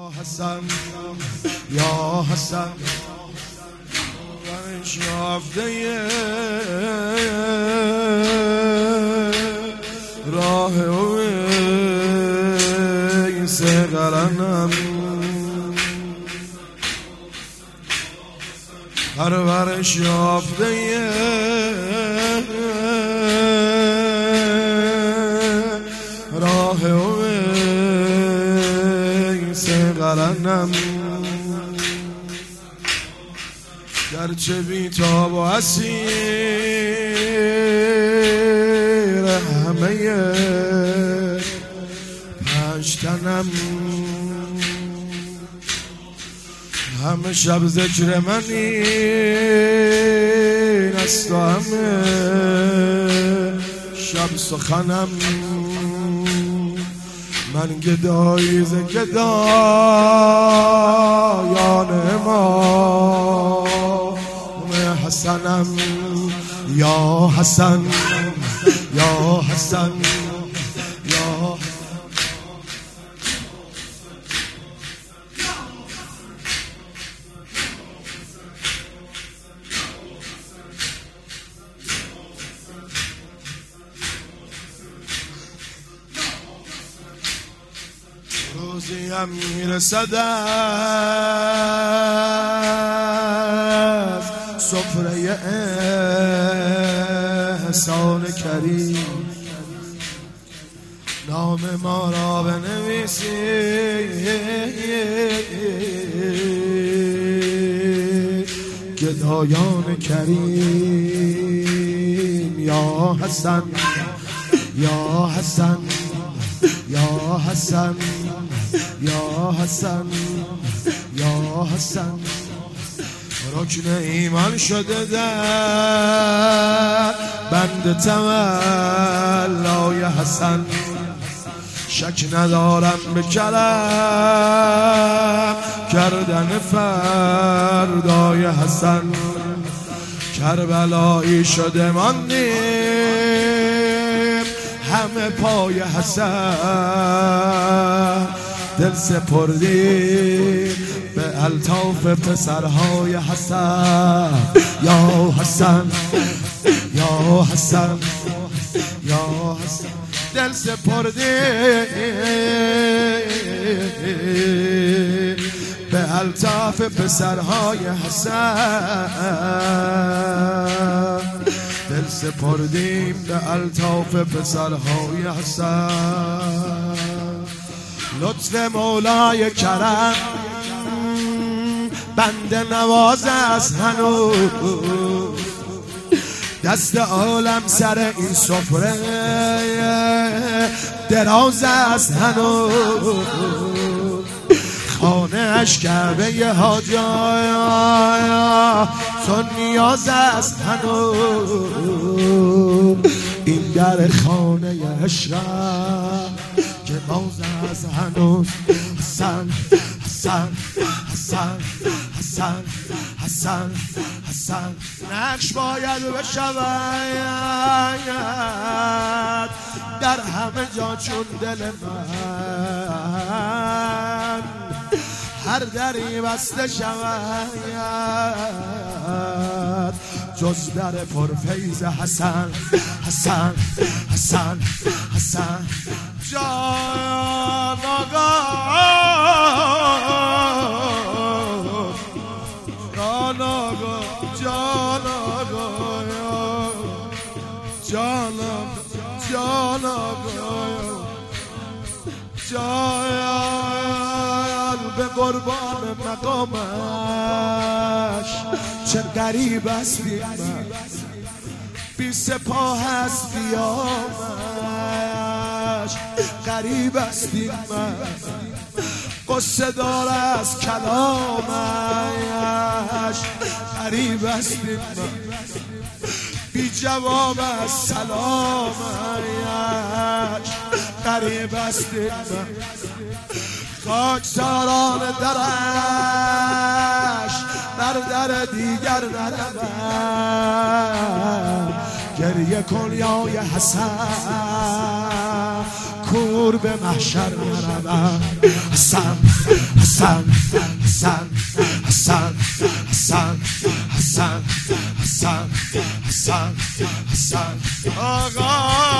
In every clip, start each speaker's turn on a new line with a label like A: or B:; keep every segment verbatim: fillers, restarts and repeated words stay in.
A: حسن یا حسن من شافته راه اویس قرنم هر ور شافته راه اویس قرنم گرچه بیتاب و اسیر همه پشتنم همه شب ذکر من این است و همه شب سخنم من گدایی ز گدایان امام حسنم یا حسن یا حسن یا روزی هم میرسد از سفره احسان کریم نام ما را بنویسید گدایان کریم یا حسن یا حسن یا حسن یا حسن یا حسن رکن ایمان شده در بند تولای حسن شک ندارم به کرم کردن فردای حسن کربلایی شده ماندیم همه پای حسن دل سپردیم به الطاف پسرهای حسن یا حسن یا حسن یا حسن دل سپردیم به الطاف پسرهای حسن دل سپردیم به الطاف پسرهای حسن لطف مولای کرم بنده نواز از هنوز دست عالم سر این سفره دراز از هنوز خانه اش کعبه ی حاجا تو نیاز از هنوز این در خانه ی عشق که باز از هنوز حسن حسن حسن حسن حسن حسن نقش باید بشود در همه جا چون دل من هر دری بسته شود جز در پرفیض حسن حسن حسن حسن جان آقا جان آقا جان آقا جان جان آقا جان به قربان مقامش چه غریب است بی من بی سپاه است بیامش غریب است بی من قصه دار است کلامش غریب است بی من بی جواب است سلامش غریب است بی من خاکساران درش بر در دیگر نروم گریه کن یا حسن کور به محشر نروم حسن حسن حسن حسن حسن حسن حسن حسن حسن آقا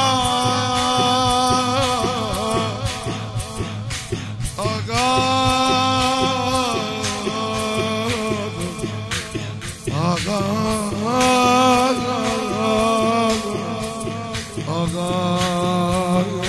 A: آقا آقا آقا